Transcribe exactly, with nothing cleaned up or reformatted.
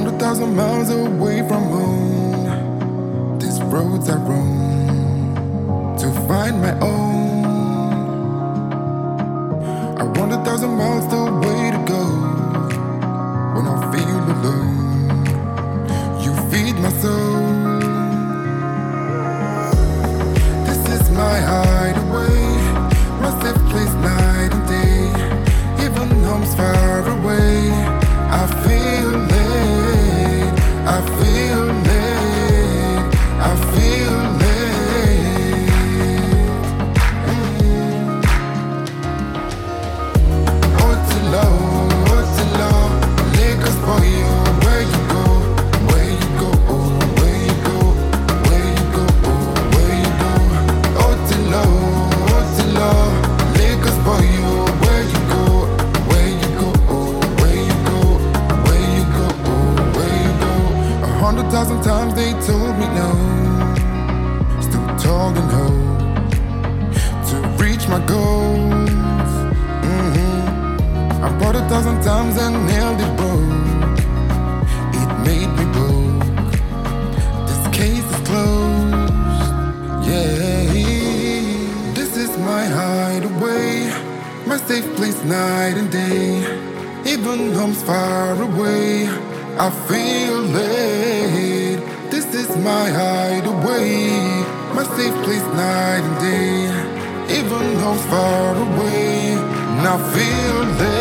hundred thousand miles away from home. These roads I roam to find my own. I want a thousand miles the way to go. When I feel alone, you feed my soul. This is my hideaway, my safe place night and day. Even home's far away, I feel late, I feel late, I feel late. Mm. Oh, too low, oh, too low. Lakers boy, oh, where you go, where you go, oh, where you go, where you go, oh, where you go. Oh, too low, oh, too low. Lakers boy, oh, where you go, where you go, oh, where you go, where you go, oh, where you go. A hundred thousand times they told me no, still tall and hope to reach my goals. Mm-hmm. I fought a thousand times and nailed it broke. It made me broke. This case is closed. Yeah, this is my hideaway, my safe place night and day. Even home's far away, I feel late. This is my hideaway, my safe place night and day. Even home's far away, and I feel late.